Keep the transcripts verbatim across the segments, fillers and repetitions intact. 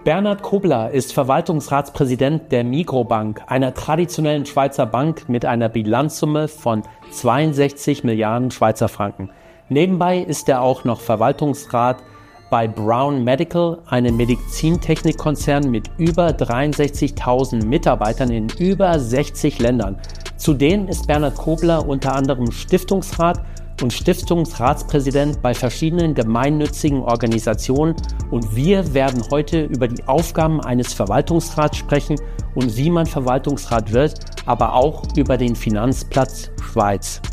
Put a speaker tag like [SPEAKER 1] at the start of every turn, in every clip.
[SPEAKER 1] Bernhard Kobler ist Verwaltungsratspräsident der Migros Bank, einer traditionellen Schweizer Bank mit einer Bilanzsumme von zweiundsechzig Milliarden Schweizer Franken. Nebenbei ist er auch noch Verwaltungsrat bei Brown Medical, einem Medizintechnikkonzern mit über dreiundsechzigtausend Mitarbeitern in über sechzig Ländern. Zudem ist Bernhard Kobler unter anderem Stiftungsrat und Stiftungsratspräsident bei verschiedenen gemeinnützigen Organisationen, und wir werden heute über die Aufgaben eines Verwaltungsrats sprechen und wie man Verwaltungsrat wird, aber auch über den Finanzplatz Schweiz.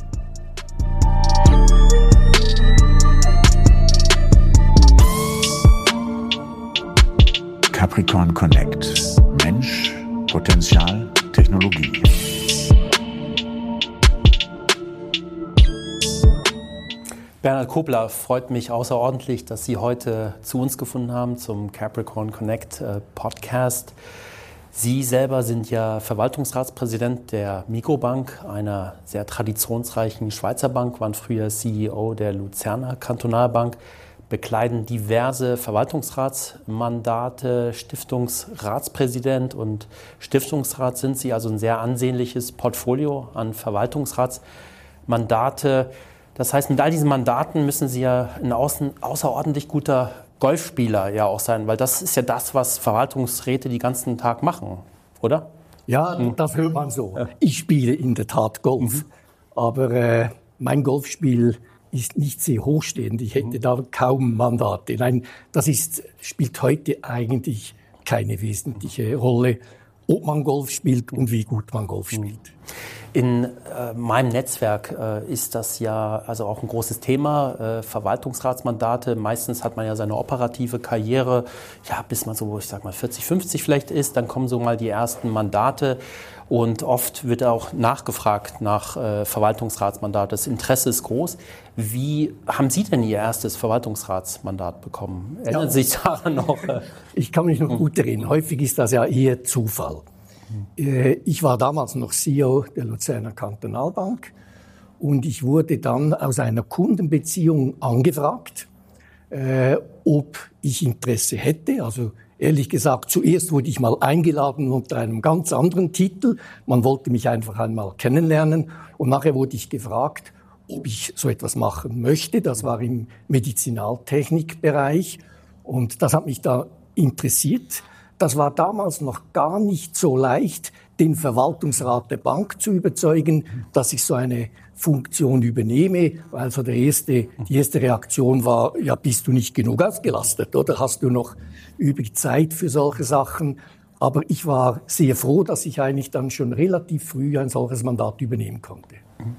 [SPEAKER 2] Capricorn Connect. Mensch, Potenzial, Technologie.
[SPEAKER 1] Bernhard Kobler, freut mich außerordentlich, dass Sie heute zu uns gefunden haben zum Capricorn Connect äh, Podcast. Sie selber sind ja Verwaltungsratspräsident der Migros Bank, einer sehr traditionsreichen Schweizer Bank, waren früher C E O der Luzerner Kantonalbank, bekleiden diverse Verwaltungsratsmandate, Stiftungsratspräsident und Stiftungsrat sind Sie, also ein sehr ansehnliches Portfolio an Verwaltungsratsmandate. Das heißt, mit all diesen Mandaten müssen Sie ja ein außen, außerordentlich guter Golfspieler ja auch sein, weil das ist ja das, was Verwaltungsräte den ganzen Tag machen, oder?
[SPEAKER 3] Ja, hm. das hört man so. Ich spiele in der Tat Golf, mhm. aber äh, mein Golfspiel ist nicht sehr hochstehend. Ich hätte mhm. da kaum Mandate. Nein, das ist, spielt heute eigentlich keine wesentliche Rolle, ob man Golf spielt und wie gut man Golf spielt.
[SPEAKER 1] In äh, meinem Netzwerk äh, ist das ja also auch ein großes Thema, äh, Verwaltungsratsmandate. Meistens hat man ja seine operative Karriere, ja, bis man so, ich sag mal, vierzig, fünfzig vielleicht ist, dann kommen so mal die ersten Mandate. Und oft wird auch nachgefragt nach äh, Verwaltungsratsmandat. Das Interesse ist groß. Wie haben Sie denn Ihr erstes Verwaltungsratsmandat bekommen? Erinnern
[SPEAKER 3] ja.
[SPEAKER 1] Sie sich daran noch?
[SPEAKER 3] Ich kann mich noch gut erinnern. Häufig ist das ja eher Zufall. Äh, ich war damals noch C E O der Luzerner Kantonalbank und ich wurde dann aus einer Kundenbeziehung angefragt, äh, ob ich Interesse hätte. Also ehrlich gesagt, zuerst wurde ich mal eingeladen unter einem ganz anderen Titel. Man wollte mich einfach einmal kennenlernen. Und nachher wurde ich gefragt, ob ich so etwas machen möchte. Das war im Medizinaltechnikbereich. Und das hat mich da interessiert. Das war damals noch gar nicht so leicht, den Verwaltungsrat der Bank zu überzeugen, dass ich so eine Funktion übernehme. Also der erste, die erste Reaktion war, ja, bist du nicht genug ausgelastet oder hast du noch übrig Zeit für solche Sachen? Aber ich war sehr froh, dass ich eigentlich dann schon relativ früh ein solches Mandat übernehmen konnte.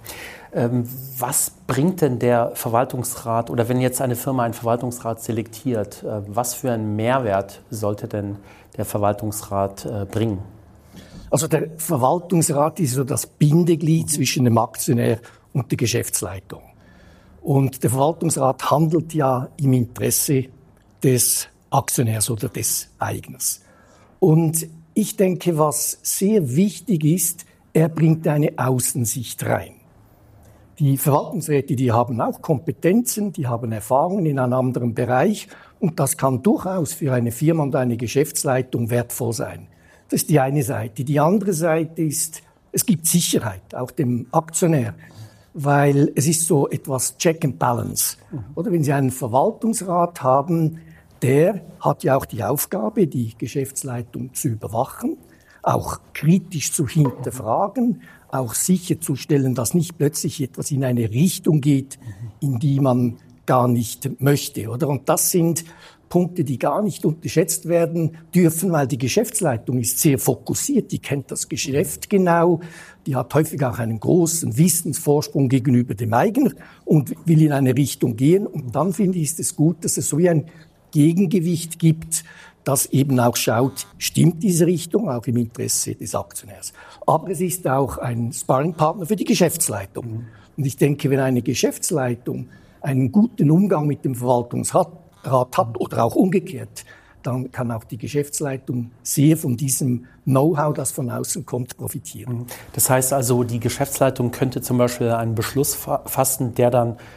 [SPEAKER 1] Ähm, was bringt denn der Verwaltungsrat, oder wenn jetzt eine Firma einen Verwaltungsrat selektiert, äh, was für einen Mehrwert sollte denn der Verwaltungsrat äh, bringen?
[SPEAKER 3] Also der Verwaltungsrat ist so das Bindeglied mhm. zwischen dem Aktionär und der Geschäftsleitung. Und der Verwaltungsrat handelt ja im Interesse des Aktionärs oder des Eigners. Und ich denke, was sehr wichtig ist, er bringt eine Außensicht rein. Die Verwaltungsräte, die haben auch Kompetenzen, die haben Erfahrungen in einem anderen Bereich und das kann durchaus für eine Firma und eine Geschäftsleitung wertvoll sein. Das ist die eine Seite. Die andere Seite ist, es gibt Sicherheit, auch dem Aktionär, weil es ist so etwas Check and Balance. Oder wenn Sie einen Verwaltungsrat haben, der hat ja auch die Aufgabe, die Geschäftsleitung zu überwachen, auch kritisch zu hinterfragen, auch sicherzustellen, dass nicht plötzlich etwas in eine Richtung geht, in die man gar nicht möchte, oder? Und das sind Punkte, die gar nicht unterschätzt werden dürfen, weil die Geschäftsleitung ist sehr fokussiert, die kennt das Geschäft genau, die hat häufig auch einen großen Wissensvorsprung gegenüber dem Eigner und will in eine Richtung gehen. Und dann finde ich, ist es gut, dass es so wie ein Gegengewicht gibt, das eben auch schaut, stimmt diese Richtung, auch im Interesse des Aktionärs. Aber es ist auch ein Sparringpartner für die Geschäftsleitung. Und ich denke, wenn eine Geschäftsleitung einen guten Umgang mit dem Verwaltungsrat hat oder auch umgekehrt, dann kann auch die Geschäftsleitung sehr von diesem Know-how, das von außen kommt, profitieren.
[SPEAKER 1] Das heißt also, die Geschäftsleitung könnte zum Beispiel einen Beschluss fassen, der dann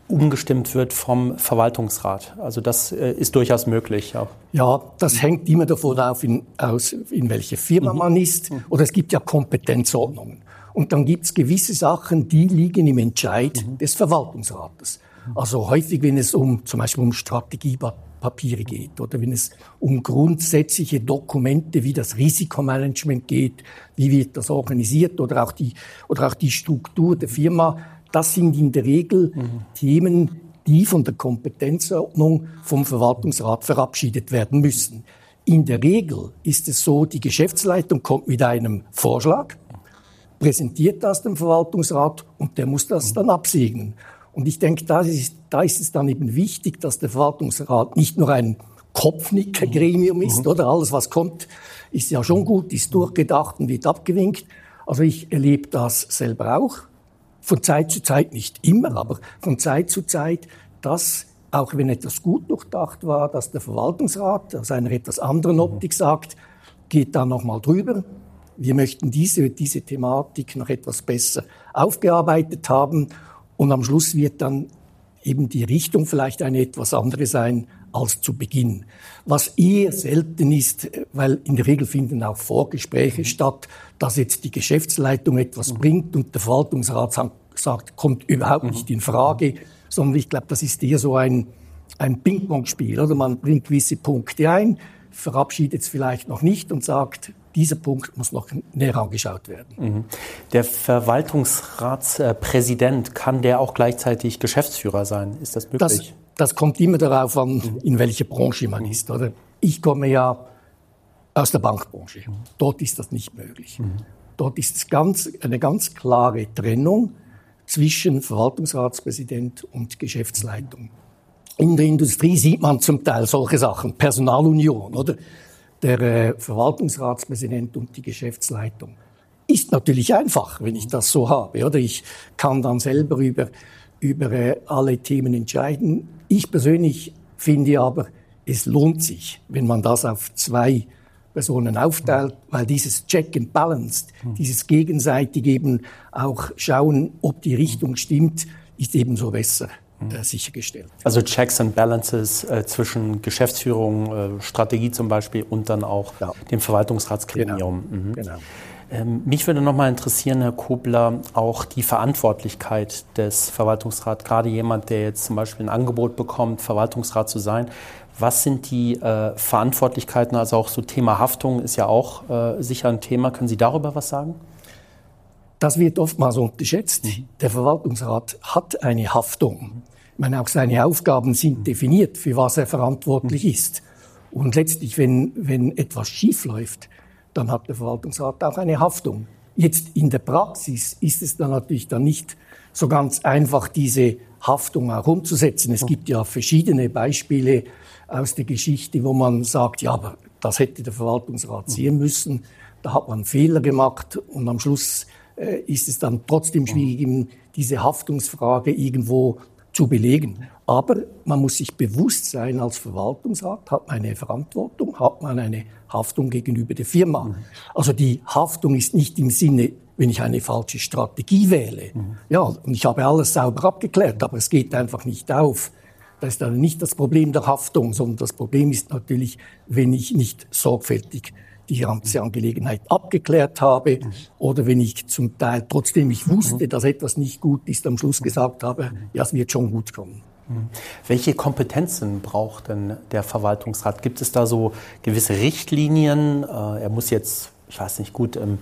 [SPEAKER 1] umgestimmt wird vom Verwaltungsrat. Also das äh, ist durchaus möglich. Ja,
[SPEAKER 3] ja das hängt immer davon auf, in, aus, in welche Firma mhm. man ist. Oder es gibt ja Kompetenzordnungen. Und dann gibt es gewisse Sachen, die liegen im Entscheid mhm. des Verwaltungsrates. Also häufig, wenn es um zum Beispiel um Strategiepapiere geht oder wenn es um grundsätzliche Dokumente wie das Risikomanagement geht, wie wird das organisiert oder auch die, oder auch die Struktur der Firma, das sind in der Regel mhm. Themen, die von der Kompetenzordnung vom Verwaltungsrat verabschiedet werden müssen. In der Regel ist es so, die Geschäftsleitung kommt mit einem Vorschlag, präsentiert das dem Verwaltungsrat und der muss das dann absegnen. Und ich denke, da ist, da ist es dann eben wichtig, dass der Verwaltungsrat nicht nur ein Kopfnicker-Gremium ist, mhm. oder alles, was kommt, ist ja schon gut, ist durchgedacht und wird abgewinkt. Also ich erlebe das selber auch. Von Zeit zu Zeit, nicht immer, aber von Zeit zu Zeit, dass, auch wenn etwas gut durchdacht war, dass der Verwaltungsrat aus einer etwas anderen Optik sagt, geht da nochmal drüber. Wir möchten diese, diese Thematik noch etwas besser aufgearbeitet haben. Und am Schluss wird dann eben die Richtung vielleicht eine etwas andere sein als zu Beginn. Was eher selten ist, weil in der Regel finden auch Vorgespräche statt, dass jetzt die Geschäftsleitung etwas mhm. bringt und der Verwaltungsrat sagt, kommt überhaupt mhm. nicht in Frage, sondern ich glaube, das ist eher so ein, ein Ping-Pong-Spiel. Oder man bringt gewisse Punkte ein, verabschiedet es vielleicht noch nicht und sagt, dieser Punkt muss noch näher angeschaut werden.
[SPEAKER 1] Mhm. Der Verwaltungsratspräsident, kann der auch gleichzeitig Geschäftsführer sein? Ist das möglich?
[SPEAKER 3] Das, das kommt immer darauf an, in welcher Branche man ist. Oder? Ich komme ja aus der Bankbranche. Dort ist das nicht möglich. Mhm. Dort ist es ganz, eine ganz klare Trennung zwischen Verwaltungsratspräsident und Geschäftsleitung. In der Industrie sieht man zum Teil solche Sachen, Personalunion, oder? Der äh, Verwaltungsratspräsident und die Geschäftsleitung. Ist natürlich einfach, wenn ich das so habe, oder? Ich kann dann selber über, über äh, alle Themen entscheiden. Ich persönlich finde aber, es lohnt sich, wenn man das auf zwei Personen aufteilt, weil dieses Check and Balance, dieses gegenseitig eben auch schauen, ob die Richtung stimmt, ist ebenso besser äh, sichergestellt.
[SPEAKER 1] Also Checks and Balances äh, zwischen Geschäftsführung, äh, Strategie zum Beispiel und dann auch ja. dem Verwaltungsratsgremium.
[SPEAKER 3] Genau. Mhm. Genau.
[SPEAKER 1] Ähm, mich würde noch mal interessieren, Herr Kobler, auch die Verantwortlichkeit des Verwaltungsrats, gerade jemand, der jetzt zum Beispiel ein Angebot bekommt, Verwaltungsrat zu sein. Was sind die äh, Verantwortlichkeiten? Also auch so Thema Haftung ist ja auch äh, sicher ein Thema. Können Sie darüber was sagen?
[SPEAKER 3] Das wird oftmals unterschätzt. Mhm. Der Verwaltungsrat hat eine Haftung. Ich meine, auch seine Aufgaben sind definiert, für was er verantwortlich mhm. ist. Und letztlich, wenn, wenn etwas schief läuft, dann hat der Verwaltungsrat auch eine Haftung. Jetzt in der Praxis ist es dann natürlich dann nicht so ganz einfach, diese Haftung auch umzusetzen. Es gibt ja verschiedene Beispiele aus der Geschichte, wo man sagt, ja, aber das hätte der Verwaltungsrat sehen müssen. Da hat man Fehler gemacht und am Schluss äh, ist es dann trotzdem schwierig, diese Haftungsfrage irgendwo zu belegen. Aber man muss sich bewusst sein, als Verwaltungsrat hat man eine Verantwortung, hat man eine Haftung gegenüber der Firma. Mhm. Also die Haftung ist nicht im Sinne, wenn ich eine falsche Strategie wähle. Mhm. Ja, und ich habe alles sauber abgeklärt, aber es geht einfach nicht auf. Das ist dann nicht das Problem der Haftung, sondern das Problem ist natürlich, wenn ich nicht sorgfältig die ganze Angelegenheit abgeklärt habe mhm. oder wenn ich zum Teil, trotzdem ich wusste, mhm. dass etwas nicht gut ist, am Schluss gesagt habe, ja, es wird schon gut kommen.
[SPEAKER 1] Welche Kompetenzen braucht denn der Verwaltungsrat? Gibt es da so gewisse Richtlinien? Er muss jetzt, ich weiß nicht, gut im,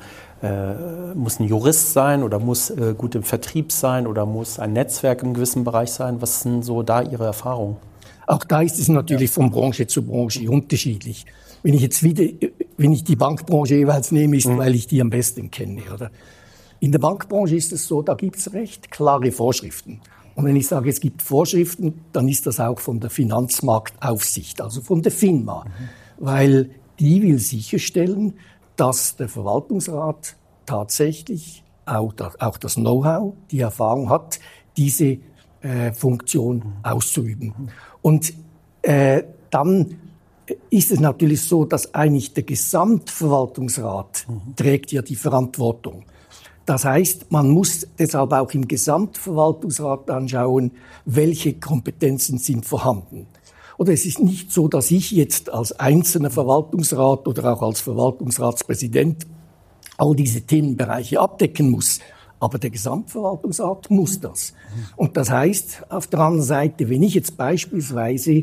[SPEAKER 1] äh, muss ein Jurist sein oder muss äh, gut im Vertrieb sein oder muss ein Netzwerk im gewissen Bereich sein? Was sind so da Ihre Erfahrungen?
[SPEAKER 3] Auch da ist es natürlich von Branche zu Branche unterschiedlich. Wenn ich jetzt wieder, wenn ich die Bankbranche jeweils nehme, ist, mhm. weil ich die am besten kenne, oder? In der Bankbranche ist es so, da gibt es recht klare Vorschriften. Und wenn ich sage, es gibt Vorschriften, dann ist das auch von der Finanzmarktaufsicht, also von der FINMA. Mhm. Weil die will sicherstellen, dass der Verwaltungsrat tatsächlich auch das, auch das Know-how, die Erfahrung hat, diese äh, Funktion mhm. auszuüben. Mhm. Und äh, dann ist es natürlich so, dass eigentlich der Gesamtverwaltungsrat mhm. trägt ja die Verantwortung. Das heißt, man muss deshalb auch im Gesamtverwaltungsrat anschauen, welche Kompetenzen sind vorhanden. Oder es ist nicht so, dass ich jetzt als einzelner Verwaltungsrat oder auch als Verwaltungsratspräsident all diese Themenbereiche abdecken muss. Aber der Gesamtverwaltungsrat muss das. Und das heißt, auf der anderen Seite, wenn ich jetzt beispielsweise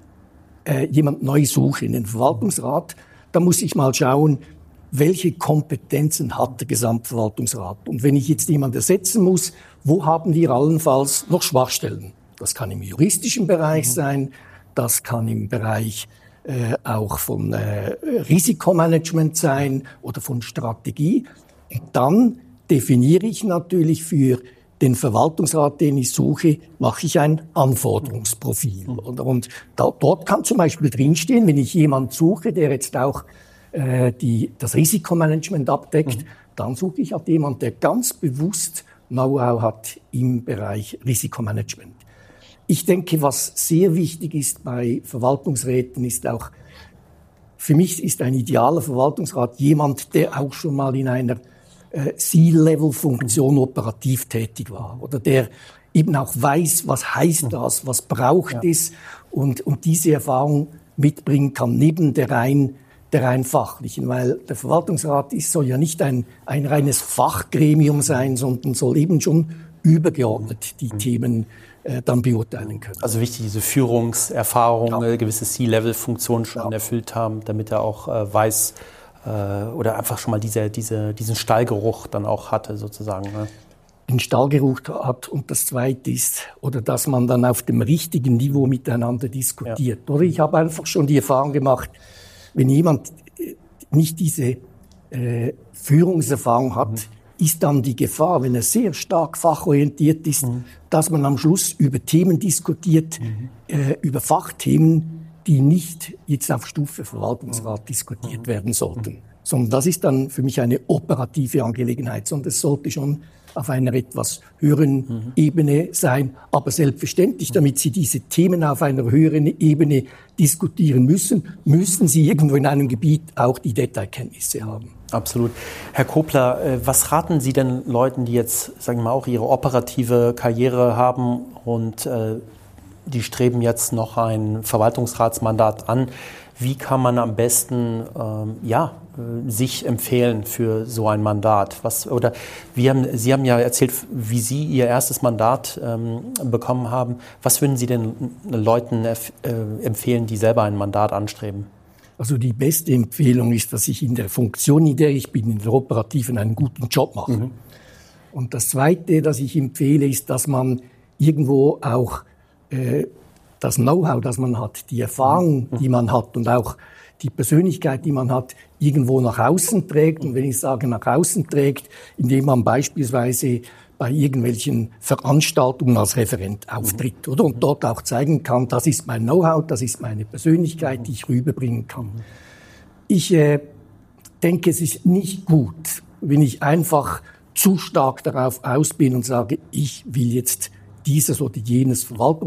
[SPEAKER 3] äh, jemand neu suche in den Verwaltungsrat, dann muss ich mal schauen, welche Kompetenzen hat der Gesamtverwaltungsrat? Und wenn ich jetzt jemanden ersetzen muss, wo haben wir allenfalls noch Schwachstellen? Das kann im juristischen Bereich sein, das kann im Bereich äh, auch von äh, Risikomanagement sein oder von Strategie. Und dann definiere ich natürlich für den Verwaltungsrat, den ich suche, mache ich ein Anforderungsprofil. Und da, dort kann zum Beispiel drinstehen, wenn ich jemanden suche, der jetzt auch äh, die, das Risikomanagement abdeckt, mhm. dann suche ich halt jemanden, der ganz bewusst Know-how hat im Bereich Risikomanagement. Ich denke, was sehr wichtig ist bei Verwaltungsräten, ist auch, für mich ist ein idealer Verwaltungsrat jemand, der auch schon mal in einer äh, C-Level-Funktion operativ tätig war oder der eben auch weiß, was heißt das, was braucht ja. es und, und diese Erfahrung mitbringen kann, neben der rein, der rein fachlichen, weil der Verwaltungsrat ist, soll ja nicht ein, ein reines Fachgremium sein, sondern soll eben schon übergeordnet die mhm. Themen äh, dann beurteilen können.
[SPEAKER 1] Also wichtig, diese Führungserfahrung,
[SPEAKER 3] ja.
[SPEAKER 1] gewisse C-Level-Funktionen schon ja. erfüllt haben, damit er auch äh, weiß äh, oder einfach schon mal diese, diese, diesen Stallgeruch dann auch hatte sozusagen. Ne?
[SPEAKER 3] Den Stallgeruch hat und das Zweite ist, oder dass man dann auf dem richtigen Niveau miteinander diskutiert. Ja. Oder ich habe einfach schon die Erfahrung gemacht, wenn jemand nicht diese äh, Führungserfahrung hat, mhm. ist dann die Gefahr, wenn er sehr stark fachorientiert ist, mhm. dass man am Schluss über Themen diskutiert, mhm. äh, über Fachthemen, die nicht jetzt auf Stufe Verwaltungsrat mhm. diskutiert mhm. werden sollten. Mhm. Sondern das ist dann für mich eine operative Angelegenheit, sondern es sollte schon auf einer etwas höheren mhm. Ebene sein. Aber selbstverständlich, damit Sie diese Themen auf einer höheren Ebene diskutieren müssen, müssen Sie irgendwo in einem Gebiet auch die Detailkenntnisse haben.
[SPEAKER 1] Absolut. Herr Kopler, was raten Sie denn Leuten, die jetzt, sagen wir mal, auch ihre operative Karriere haben und äh, die streben jetzt noch ein Verwaltungsratsmandat an? Wie kann man am besten ähm, ja, äh, sich empfehlen für so ein Mandat? Was, oder wie haben, Sie haben ja erzählt, wie Sie Ihr erstes Mandat ähm, bekommen haben. Was würden Sie denn Leuten äh, empfehlen, die selber ein Mandat anstreben?
[SPEAKER 3] Also die beste Empfehlung ist, dass ich in der Funktion, in der ich bin, in der Operativen, einen guten Job mache. Mhm. Und das Zweite, das ich empfehle, ist, dass man irgendwo auch äh, das Know-how, das man hat, die Erfahrung, die man hat und auch die Persönlichkeit, die man hat, irgendwo nach außen trägt. Und wenn ich sage nach außen trägt, indem man beispielsweise bei irgendwelchen Veranstaltungen als Referent auftritt, oder? Und dort auch zeigen kann, das ist mein Know-how, das ist meine Persönlichkeit, die ich rüberbringen kann. Ich äh, denke, es ist nicht gut, wenn ich einfach zu stark darauf aus bin und sage, ich will jetzt dieses oder jenes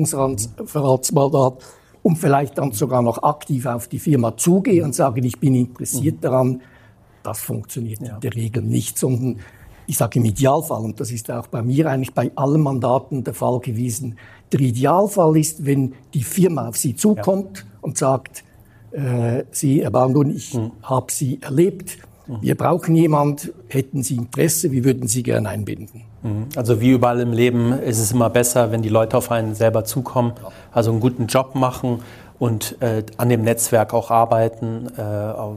[SPEAKER 3] Verwaltungsratsmandat und vielleicht dann sogar noch aktiv auf die Firma zugehe und sage, ich bin interessiert daran. Das funktioniert ja. in der Regel nicht, sondern ich sage im Idealfall, und das ist auch bei mir eigentlich bei allen Mandaten der Fall gewesen, der Idealfall ist, wenn die Firma auf Sie zukommt ja. und sagt, äh, Sie, Herr Baumgartner, ich mhm. habe Sie erlebt, wir brauchen jemand, hätten Sie Interesse, wie würden Sie gerne einbinden?
[SPEAKER 1] Also wie überall im Leben ist es immer besser, wenn die Leute auf einen selber zukommen, also einen guten Job machen und äh, an dem Netzwerk auch arbeiten, äh, auf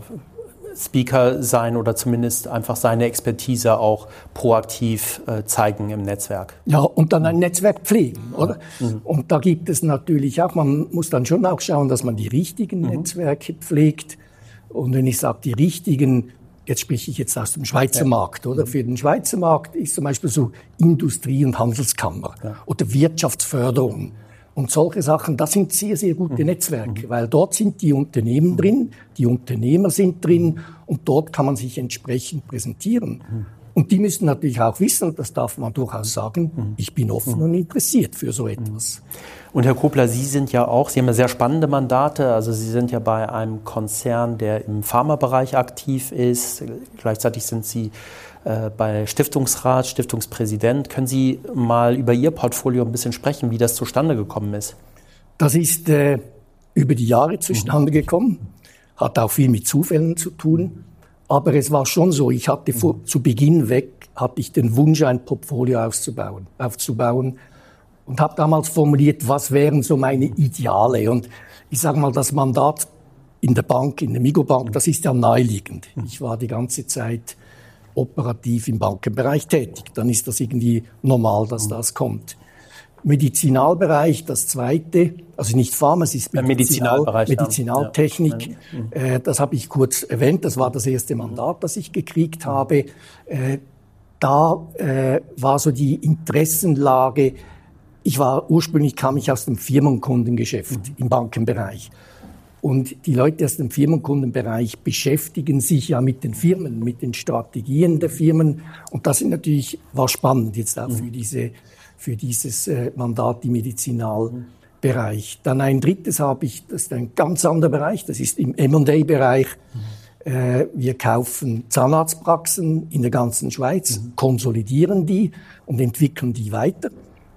[SPEAKER 1] Speaker sein oder zumindest einfach seine Expertise auch proaktiv äh, zeigen im Netzwerk.
[SPEAKER 3] Ja, und dann ein Netzwerk pflegen, oder? Mhm. Und da gibt es natürlich auch, man muss dann schon auch schauen, dass man die richtigen mhm. Netzwerke pflegt. Und wenn ich sage, die richtigen, jetzt spreche ich jetzt aus dem Schweizer ja. Markt, oder? Für den Schweizer Markt ist zum Beispiel so Industrie- und Handelskammer ja. oder Wirtschaftsförderung und solche Sachen. Das sind sehr, sehr gute mhm. Netzwerke, mhm. weil dort sind die Unternehmen mhm. drin, die Unternehmer sind drin und dort kann man sich entsprechend präsentieren. Mhm. Und die müssen natürlich auch wissen, und das darf man durchaus sagen, mhm. ich bin offen mhm. und interessiert für so etwas.
[SPEAKER 1] Und Herr Kopler, Sie sind ja auch, Sie haben ja sehr spannende Mandate, also Sie sind ja bei einem Konzern, der im Pharmabereich aktiv ist, gleichzeitig sind Sie äh, bei Stiftungsrat, Stiftungspräsident. Können Sie mal über Ihr Portfolio ein bisschen sprechen, wie das zustande gekommen ist?
[SPEAKER 3] Das ist äh, über die Jahre zustande gekommen, hat auch viel mit Zufällen zu tun. Aber es war schon so, ich hatte vor, zu Beginn weg, hatte ich den Wunsch, ein Portfolio aufzubauen, aufzubauen und habe damals formuliert, was wären so meine Ideale. Und ich sage mal, das Mandat in der Bank, in der Migros-Bank, das ist ja naheliegend. Ich war die ganze Zeit operativ im Bankenbereich tätig. Dann ist das irgendwie normal, dass das kommt. Medizinalbereich, das zweite, also nicht Pharma, es ist Medizinal, Medizinalbereich, Medizinaltechnik. Ja. Äh, das habe ich kurz erwähnt, das war das erste Mandat, das ich gekriegt habe. Äh, da äh, war so die Interessenlage, ich war ursprünglich, kam ich aus dem Firmenkundengeschäft mhm. im Bankenbereich. Und die Leute aus dem Firmenkundenbereich beschäftigen sich ja mit den Firmen, mit den Strategien der Firmen. Und das ist natürlich, war spannend jetzt auch mhm. für diese für dieses äh, Mandat im Medizinalbereich. Dann ein drittes habe ich, das ist ein ganz anderer Bereich, das ist im M und A-Bereich. Mhm. Äh, wir kaufen Zahnarztpraxen in der ganzen Schweiz, mhm. konsolidieren die und entwickeln die weiter.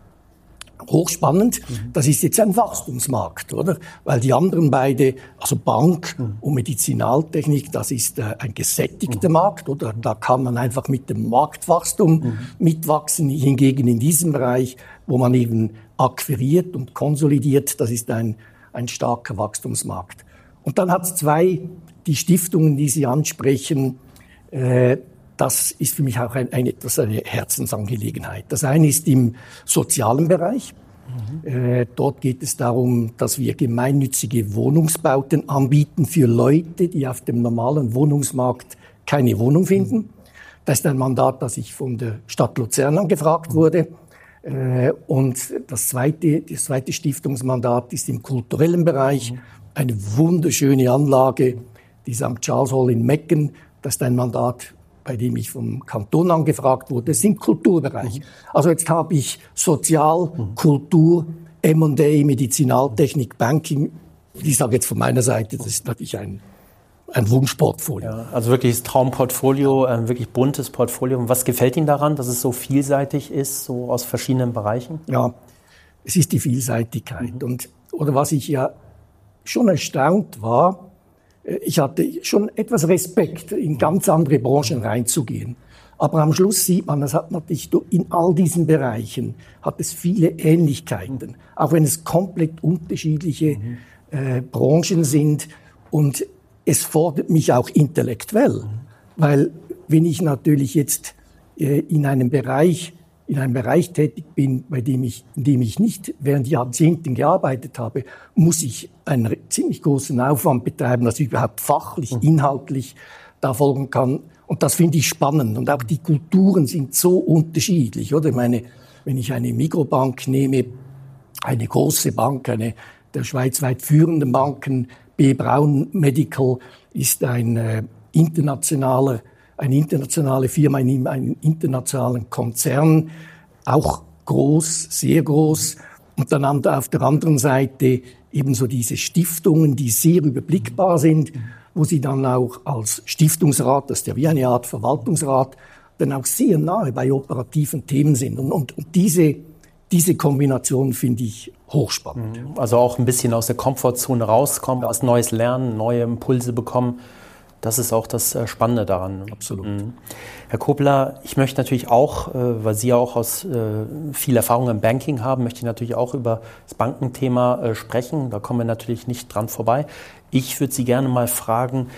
[SPEAKER 3] Hochspannend, mhm. das ist jetzt ein Wachstumsmarkt, oder? Weil die anderen beide, also Bank mhm. und Medizinaltechnik, das ist äh, ein gesättigter mhm. Markt, oder? Da kann man einfach mit dem Marktwachstum mhm. mitwachsen. Hingegen in diesem Bereich, wo man eben akquiriert und konsolidiert, das ist ein, ein starker Wachstumsmarkt. Und dann hat es zwei, die Stiftungen, die Sie ansprechen, äh, das ist für mich auch ein, ein, etwas eine Herzensangelegenheit. Das eine ist im sozialen Bereich. Mhm. Äh, dort geht es darum, dass wir gemeinnützige Wohnungsbauten anbieten für Leute, die auf dem normalen Wohnungsmarkt keine Wohnung finden. Das ist ein Mandat, das ich von der Stadt Luzern angefragt mhm. wurde. Äh, und das zweite, das zweite Stiftungsmandat ist im kulturellen Bereich. Mhm. Eine wunderschöne Anlage, die Sankt Charles Hall in Mecken. Das ist ein Mandat, bei dem ich vom Kanton angefragt wurde, das ist im Kulturbereich. Mhm. Also jetzt habe ich Sozial, mhm. Kultur, M und A, Medizinaltechnik, Banking. Ich sage jetzt von meiner Seite, das ist natürlich ein, ein Wunschportfolio.
[SPEAKER 1] Ja, also wirklich das Traumportfolio, ein wirklich buntes Portfolio. Und was gefällt Ihnen daran, dass es so vielseitig ist, so aus verschiedenen Bereichen?
[SPEAKER 3] Ja, es ist die Vielseitigkeit. Mhm. Und, oder was ich ja schon erstaunt war, ich hatte schon etwas Respekt, in ganz andere Branchen reinzugehen. Aber am Schluss sieht man, es hat natürlich in all diesen Bereichen hat es viele Ähnlichkeiten, auch wenn es komplett unterschiedliche mhm. äh, Branchen sind. Und es fordert mich auch intellektuell, mhm. weil wenn ich natürlich jetzt äh, in einem Bereich in einem Bereich tätig bin, bei dem ich, in dem ich nicht während Jahrzehnten gearbeitet habe, muss ich einen ziemlich großen Aufwand betreiben, dass ich überhaupt fachlich, inhaltlich da folgen kann. Und das finde ich spannend. Und auch die Kulturen sind so unterschiedlich, oder? Ich meine, wenn ich eine Migros-Bank nehme, eine große Bank, eine der schweizweit führenden Banken, B. Braun Medical, ist ein äh, internationaler eine internationale Firma in einem internationalen Konzern, auch groß, sehr groß. Und dann auf der anderen Seite ebenso diese Stiftungen, die sehr überblickbar sind, wo sie dann auch als Stiftungsrat, das ist ja wie eine Art Verwaltungsrat, dann auch sehr nahe bei operativen Themen sind. Und, und, und diese, diese Kombination finde ich hochspannend.
[SPEAKER 1] Also auch ein bisschen aus der Komfortzone rauskommen, was Neues lernen, neue Impulse bekommen. Das ist auch das Spannende daran.
[SPEAKER 3] Absolut.
[SPEAKER 1] Mhm. Herr Kobler, ich möchte natürlich auch, weil Sie ja auch aus viel Erfahrung im Banking haben, möchte ich natürlich auch über das Bankenthema sprechen. Da kommen wir natürlich nicht dran vorbei. Ich würde Sie gerne mal fragen,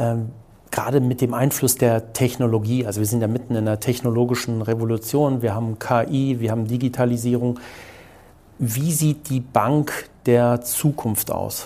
[SPEAKER 1] gerade mit dem Einfluss der Technologie, also wir sind ja mitten in einer technologischen Revolution, wir haben K I, wir haben Digitalisierung. Wie sieht die Bank der Zukunft aus?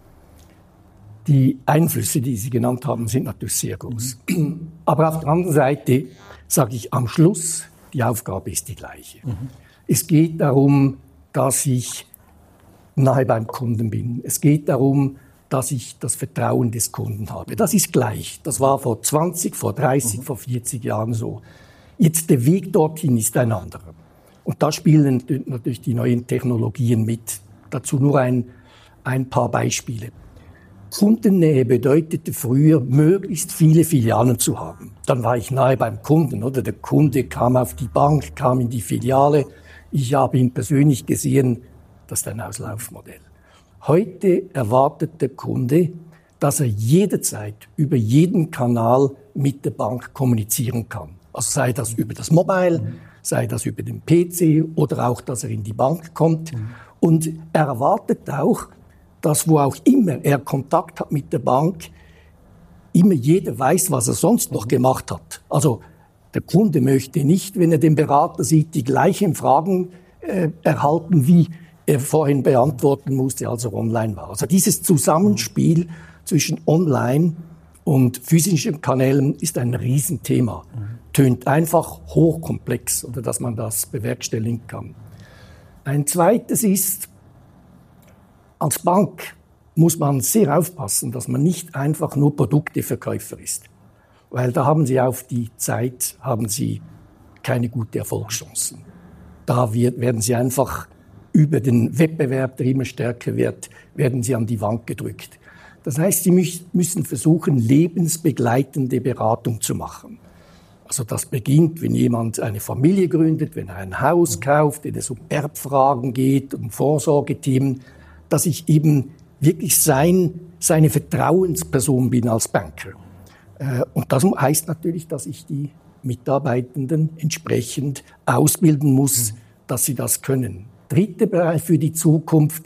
[SPEAKER 3] Die Einflüsse, die Sie genannt haben, sind natürlich sehr groß. Mhm. Aber auf der anderen Seite sage ich am Schluss, die Aufgabe ist die gleiche. Mhm. Es geht darum, dass ich nahe beim Kunden bin. Es geht darum, dass ich das Vertrauen des Kunden habe. Das ist gleich. Das war vor zwanzig, vor dreißig, mhm. vor vierzig Jahren so. Jetzt der Weg dorthin ist ein anderer. Und da spielen natürlich die neuen Technologien mit. Dazu nur ein, ein paar Beispiele. Kundennähe bedeutete früher, möglichst viele Filialen zu haben. Dann war ich nahe beim Kunden, oder? Der Kunde kam auf die Bank, kam in die Filiale. Ich habe ihn persönlich gesehen. Das ist ein Auslaufmodell. Heute erwartet der Kunde, dass er jederzeit über jeden Kanal mit der Bank kommunizieren kann. Also sei das über das Mobile, mhm. sei das über den P C oder auch, dass er in die Bank kommt. Mhm. Und er erwartet auch, dass wo auch immer er Kontakt hat mit der Bank, immer jeder weiß, was er sonst noch gemacht hat. Also der Kunde möchte nicht, wenn er den Berater sieht, die gleichen Fragen äh, erhalten, wie er vorhin beantworten musste, als er online war. Also dieses Zusammenspiel zwischen Online und physischen Kanälen ist ein Riesenthema. Mhm. Tönt einfach hochkomplex, oder dass man das bewerkstelligen kann. Ein zweites ist, als Bank muss man sehr aufpassen, dass man nicht einfach nur Produkteverkäufer ist. Weil da haben Sie auf die Zeit, haben Sie keine gute Erfolgschancen. Da wird, werden Sie einfach über den Wettbewerb, der immer stärker wird, werden Sie an die Wand gedrückt. Das heißt, Sie müssen versuchen, lebensbegleitende Beratung zu machen. Also das beginnt, wenn jemand eine Familie gründet, wenn er ein Haus kauft, wenn es um Erbfragen geht, um Vorsorgethemen, dass ich eben wirklich sein, seine Vertrauensperson bin als Banker. Und das heißt natürlich, dass ich die Mitarbeitenden entsprechend ausbilden muss, dass sie das können. Dritter Bereich für die Zukunft,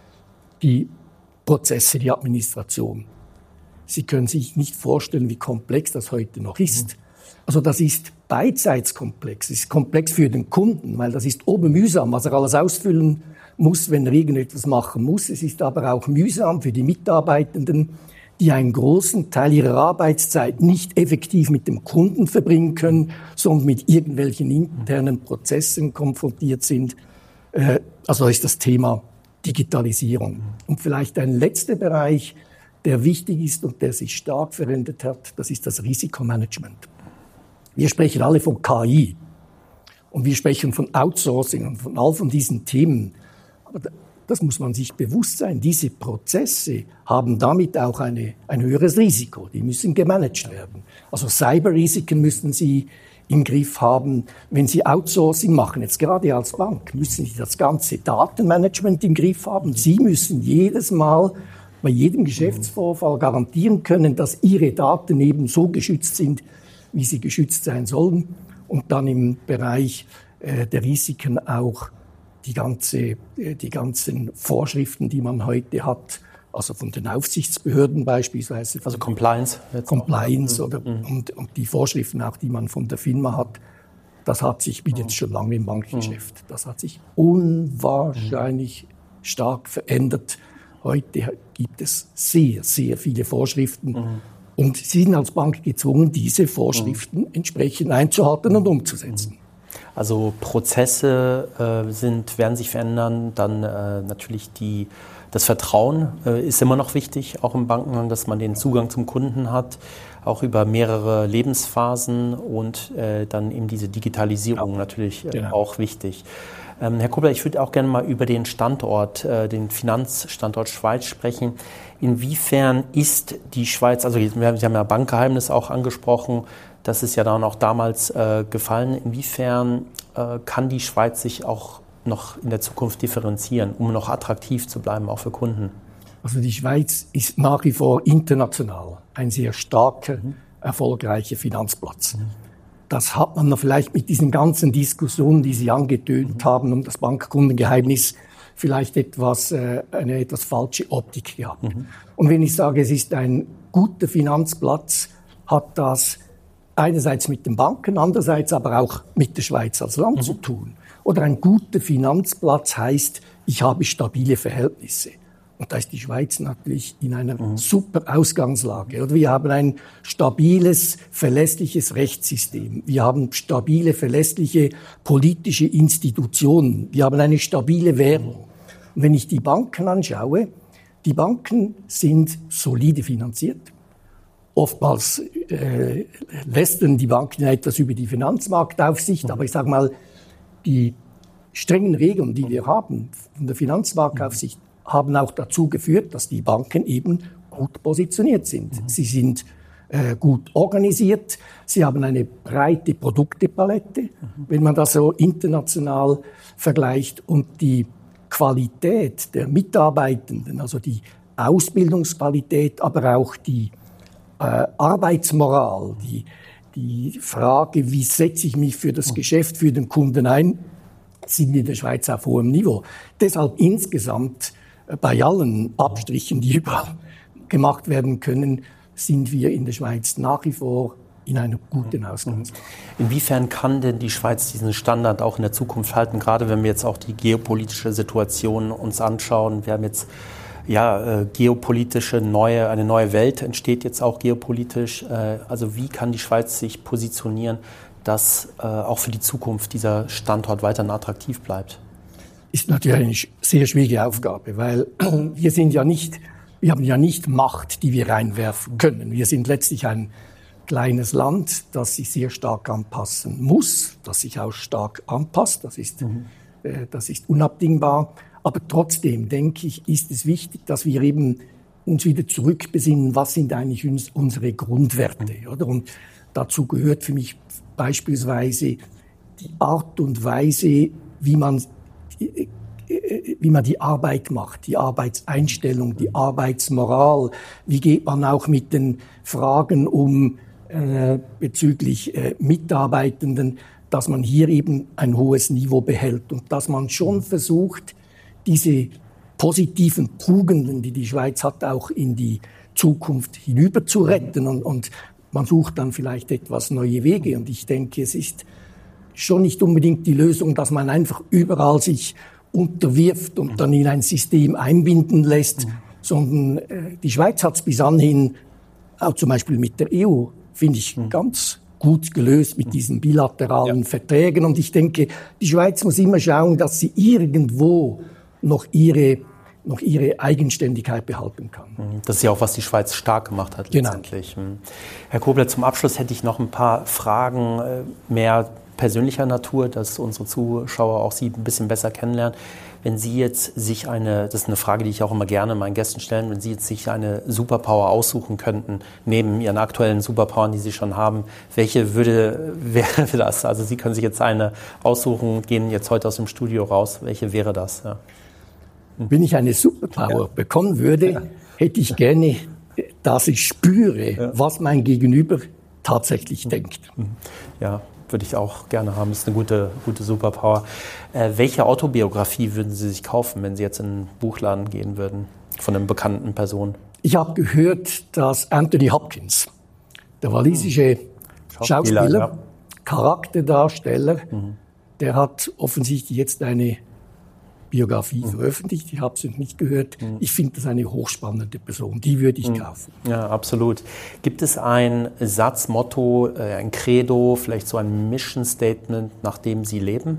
[SPEAKER 3] die Prozesse, die Administration. Sie können sich nicht vorstellen, wie komplex das heute noch ist. Also das ist beidseits komplex. Es ist komplex für den Kunden, weil das ist obermühsam, was er alles ausfüllen muss, wenn er irgendetwas machen muss. Es ist aber auch mühsam für die Mitarbeitenden, die einen großen Teil ihrer Arbeitszeit nicht effektiv mit dem Kunden verbringen können, sondern mit irgendwelchen internen Prozessen konfrontiert sind. Also ist das Thema Digitalisierung. Und vielleicht ein letzter Bereich, der wichtig ist und der sich stark verändert hat, das ist das Risikomanagement. Wir sprechen alle von K I und wir sprechen von Outsourcing und von all von diesen Themen. Aber das muss man sich bewusst sein. Diese Prozesse haben damit auch eine, ein höheres Risiko. Die müssen gemanagt werden. Also Cyberrisiken müssen Sie im Griff haben. Wenn Sie Outsourcing machen, jetzt gerade als Bank, müssen Sie das ganze Datenmanagement im Griff haben. Sie müssen jedes Mal bei jedem Geschäftsvorfall garantieren können, dass Ihre Daten eben so geschützt sind, wie sie geschützt sein sollen. Und dann im Bereich äh, der Risiken auch die, ganze, die ganzen Vorschriften, die man heute hat, also von den Aufsichtsbehörden beispielsweise.
[SPEAKER 1] Also Compliance. Jetzt
[SPEAKER 3] Compliance oder, mhm. und, und die Vorschriften auch, die man von der FINMA hat, das hat sich, ich bin jetzt schon lange im Bankgeschäft, das hat sich unwahrscheinlich mhm. stark verändert. Heute gibt es sehr, sehr viele Vorschriften. Mhm. Und Sie sind als Bank gezwungen, diese Vorschriften mhm. entsprechend einzuhalten und umzusetzen.
[SPEAKER 1] Also Prozesse äh, sind, werden sich verändern, dann äh, natürlich die, das Vertrauen äh, ist immer noch wichtig, auch im Banken, dass man den Zugang zum Kunden hat, auch über mehrere Lebensphasen und äh, dann eben diese Digitalisierung ja. natürlich äh, genau. auch wichtig. Ähm, Herr Kubler, ich würde auch gerne mal über den Standort, äh, den Finanzstandort Schweiz sprechen. Inwiefern ist die Schweiz, also Sie haben ja Bankgeheimnis auch angesprochen, das ist ja dann auch damals äh, gefallen. Inwiefern äh, kann die Schweiz sich auch noch in der Zukunft differenzieren, um noch attraktiv zu bleiben, auch für Kunden?
[SPEAKER 3] Also die Schweiz ist nach wie vor international ein sehr starker, mhm. erfolgreicher Finanzplatz. Mhm. Das hat man vielleicht mit diesen ganzen Diskussionen, die Sie angetönt mhm. haben, um das Bankkundengeheimnis, vielleicht etwas, äh, eine etwas falsche Optik gehabt. Mhm. Und wenn ich sage, es ist ein guter Finanzplatz, hat das einerseits mit den Banken, andererseits aber auch mit der Schweiz als Land mhm. zu tun. Oder ein guter Finanzplatz heißt, ich habe stabile Verhältnisse. Und da ist die Schweiz natürlich in einer mhm. super Ausgangslage. Oder wir haben ein stabiles, verlässliches Rechtssystem. Wir haben stabile, verlässliche politische Institutionen. Wir haben eine stabile Währung. Und wenn ich die Banken anschaue, die Banken sind solide finanziert. Oftmals äh, lästern die Banken etwas über die Finanzmarktaufsicht, mhm. aber ich sage mal, die strengen Regeln, die wir haben von der Finanzmarktaufsicht, haben auch dazu geführt, dass die Banken eben gut positioniert sind. Mhm. Sie sind äh, gut organisiert, sie haben eine breite Produktepalette, mhm. wenn man das so international vergleicht, und die Qualität der Mitarbeitenden, also die Ausbildungsqualität, aber auch die äh, Arbeitsmoral, die, die Frage, wie setze ich mich für das Geschäft, für den Kunden ein, sind in der Schweiz auf hohem Niveau. Deshalb insgesamt äh, bei allen Abstrichen, die überall gemacht werden können, sind wir in der Schweiz nach wie vor in einer guten Ausgangslage.
[SPEAKER 1] Inwiefern kann denn die Schweiz diesen Standard auch in der Zukunft halten, gerade wenn wir jetzt auch die geopolitische Situation uns anschauen? Wir haben jetzt ja äh, geopolitische neue, eine neue Welt entsteht jetzt auch geopolitisch. Äh, also wie kann die Schweiz sich positionieren, dass äh, auch für die Zukunft dieser Standort weiterhin attraktiv bleibt?
[SPEAKER 3] Ist natürlich eine sehr schwierige Aufgabe, weil wir sind ja nicht, wir haben ja nicht Macht, die wir reinwerfen können. Wir sind letztlich ein kleines Land, das sich sehr stark anpassen muss, das sich auch stark anpasst, das ist, mhm. äh, das ist unabdingbar. Aber trotzdem, denke ich, ist es wichtig, dass wir eben uns wieder zurückbesinnen, was sind eigentlich uns, unsere Grundwerte, mhm. oder? Und dazu gehört für mich beispielsweise die Art und Weise, wie man, wie man die Arbeit macht, die Arbeitseinstellung, die Arbeitsmoral. Wie geht man auch mit den Fragen um, Äh, bezüglich äh, Mitarbeitenden, dass man hier eben ein hohes Niveau behält und dass man schon versucht, diese positiven Tugenden, die die Schweiz hat, auch in die Zukunft hinüber zu retten, und, und man sucht dann vielleicht etwas neue Wege. Und ich denke, es ist schon nicht unbedingt die Lösung, dass man einfach überall sich unterwirft und dann in ein System einbinden lässt, sondern äh, die Schweiz hat es bis anhin, auch zum Beispiel mit der E U, finde ich mhm. ganz gut gelöst mit diesen bilateralen ja. Verträgen. Und ich denke, die Schweiz muss immer schauen, dass sie irgendwo noch ihre, noch ihre Eigenständigkeit behalten kann.
[SPEAKER 1] Das ist ja auch, was die Schweiz stark gemacht hat letztendlich.
[SPEAKER 3] Genau.
[SPEAKER 1] Herr Kobler, zum Abschluss hätte ich noch ein paar Fragen mehr persönlicher Natur, dass unsere Zuschauer auch Sie ein bisschen besser kennenlernen. Wenn Sie jetzt sich eine, das ist eine Frage, die ich auch immer gerne meinen Gästen stelle, wenn Sie jetzt sich eine Superpower aussuchen könnten, neben Ihren aktuellen Superpowern, die Sie schon haben, welche würde, wäre das? Also Sie können sich jetzt eine aussuchen, gehen jetzt heute aus dem Studio raus. Welche wäre das? Ja.
[SPEAKER 3] Wenn ich eine Superpower ja. bekommen würde, ja. hätte ich gerne, dass ich spüre, ja. was mein Gegenüber tatsächlich denkt.
[SPEAKER 1] Ja. Würde ich auch gerne haben. Das ist eine gute, gute Superpower. Äh, welche Autobiografie würden Sie sich kaufen, wenn Sie jetzt in einen Buchladen gehen würden, von einer bekannten Person?
[SPEAKER 3] Ich habe gehört, dass Anthony Hopkins, der walisische Schauspieler, Schauspieler ja. Charakterdarsteller, mhm. der hat offensichtlich jetzt eine Biografie mhm. veröffentlicht. Ich habe es noch nicht gehört. Mhm. Ich finde das eine hochspannende Person. Die würde ich mhm. kaufen.
[SPEAKER 1] Ja, absolut. Gibt es ein Satz, Motto, ein Credo, vielleicht so ein Mission Statement, nach dem Sie leben?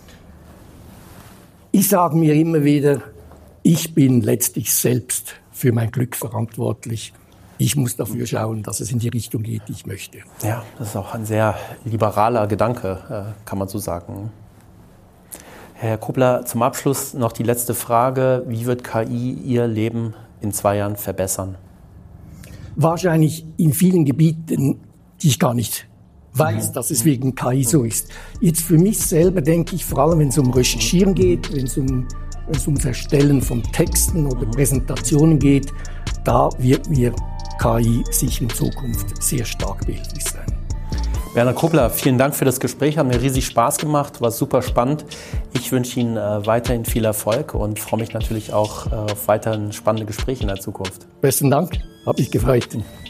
[SPEAKER 3] Ich sage mir immer wieder, ich bin letztlich selbst für mein Glück verantwortlich. Ich muss dafür schauen, dass es in die Richtung geht, die ich möchte.
[SPEAKER 1] Ja, das ist auch ein sehr liberaler Gedanke, kann man so sagen. Herr Kobler, zum Abschluss noch die letzte Frage. Wie wird K I Ihr Leben in zwei Jahren verbessern?
[SPEAKER 3] Wahrscheinlich in vielen Gebieten, die ich gar nicht weiß, dass es wegen K I so ist. Jetzt für mich selber denke ich, vor allem wenn es um Recherchieren geht, wenn es um, wenn es um das Erstellen von Texten oder Präsentationen geht, da wird mir K I sicher in Zukunft sehr stark behilflich sein.
[SPEAKER 1] Werner Kobler, vielen Dank für das Gespräch, hat mir riesig Spaß gemacht, war super spannend. Ich wünsche Ihnen äh, weiterhin viel Erfolg und freue mich natürlich auch äh, auf weiterhin spannende Gespräche in der Zukunft.
[SPEAKER 3] Besten Dank, hat mich gefreut.